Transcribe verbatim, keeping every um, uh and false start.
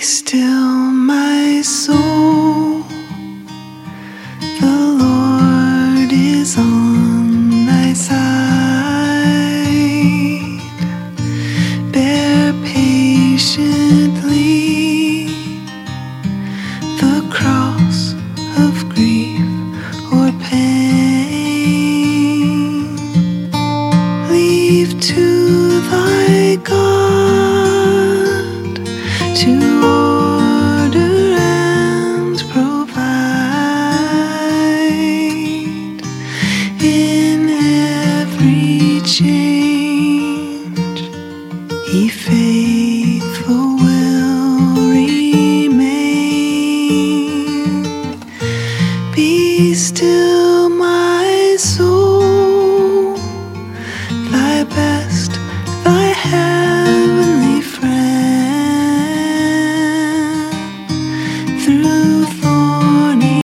still, my soul. The Lord is on thy side. Bear patiently the cross of grief or pain. Leave to thy God to